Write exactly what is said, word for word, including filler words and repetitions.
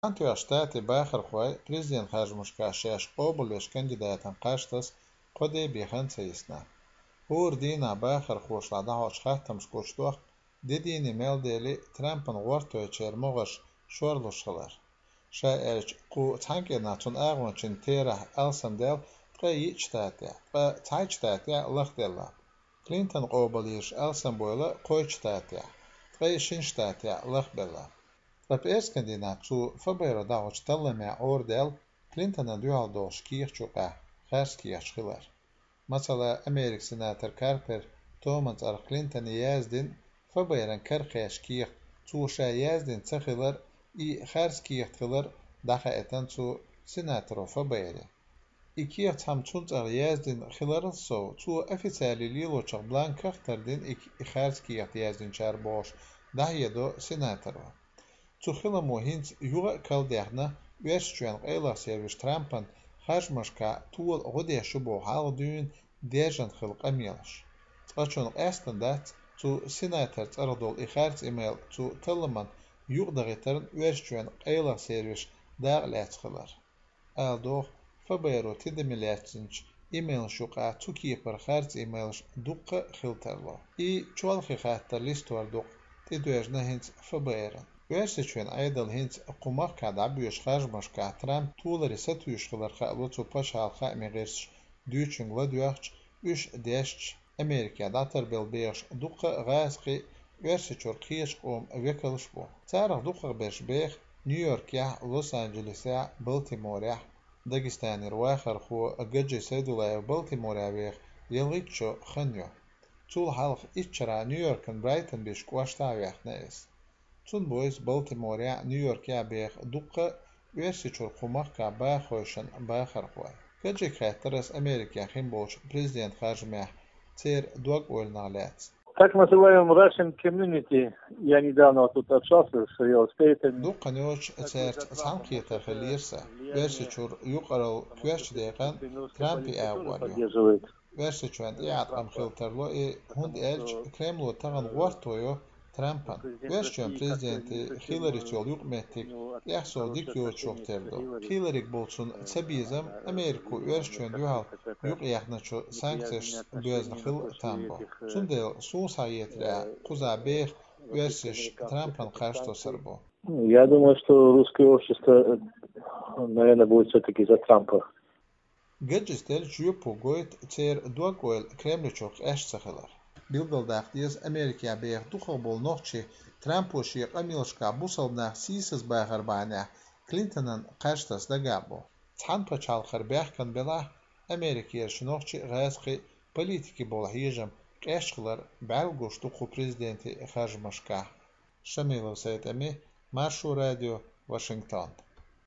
Antio штаты Бахархуай президент Хажмушка Шеш Обулеш кандидатам Каштас Коде Бихан Цейсна. Ур Дина Бахархуш Ладаоч Хатамш Куштуах Дидини Мелдели Трампан Ворту Чермогаш Шорлушхалар. Ша Эрч Ку Танкина Тун Агмачин Тера Элсандел Траи Штатя, Ба Тай Штатя Лахдела. Клинтон Обулиш Элсамбойла Кой Штатя, Траи Шин Штатя Лахбела. Lap eerskandina zu februari dagoch tallama ordel Clinton dual dos kiirchuqa kharskiya shilar. Masala Amerik senator Carter Thomas ar Clinton yazdin februari karqiyash kiir zu sha yazdin tsakhilar I kharskiya khilar daxa etan zu senator februari. İkiye tam çunç ar yazdin khilar so zu oficiali lilo chaqblan kaxtardin ik kharskiya yazdin char bosh dahiyedo senator. Tuchila mohins yuga kalderna versiyon ayla servis Trumpan hajmashka tuol gode shubo haldun dejan khilq amyalash. Tachon astandat tu senator tsardol ikharts email tu talaman yugdagitern versiyon ayla servis daglat khilar. Aldo februari tidemilatsinch email shuqa tuki per kharts email duqqa khiltarlo. I chwal khihatta listor duq tidwejna hins februari. Versiyon aydal hins qumaq kad abyush khajmashka Trump tuulari satuyushlar khalo tu pashal khamegers düçüngla düyach üç deş Amerika datar belbeş duqa gazqi versiyon qish qom vekalış bu. Tarix duqa beş bex New York ya Los Angeles ya Baltimore ya Dagestan irwaxar xo gaje sedulay Baltimore bex yelgitcho khanyo. Tul halq içra New York'ın Brighton beş qwashta yaxnes. Tun boys Baltimore ya New York ya bex duqa versiyon qumaq ka ba xoşan ba xarqwa. Gaje khatras Amerika himboch prezident hajmah цер дуак ольналяц. Так называемый Russian community, я недавно тут общался с real estate. Ду канёч цер самкета халирса. Версичур юқарал квеш декан Трампи агвалю. Версичуан яат ам хилтерло и хунд элч Кремло таган гвартойо Трампан. Версичуан президенти Хиллари чол юқметтик яхсо дикё чохтердо. Хиллари болчун цабизам Америку версичуан дюхал юқ яхначо санкцияш бюзн хил тамбо. Сундел сусаетля кузабех версиш Трампан кашто сарбо. Я думаю, что русское общество, наверное, будет все-таки за Трампа. Гаджистел чуе погоит цер дуакойл Кремличок эшцахалар. Билгал дахтиз Америка бех духобол нохчи Трампоши камилшка бусалнах сисыз байгарбана Клинтонан каштас дагабо. Цан пачал харбяхкан бела Америка ершнохчи газқи политики бол хижам кэшхлар балгошту ку президенти хажмашка. Шамилов Сайтами, Маршу радио, Вашингтон.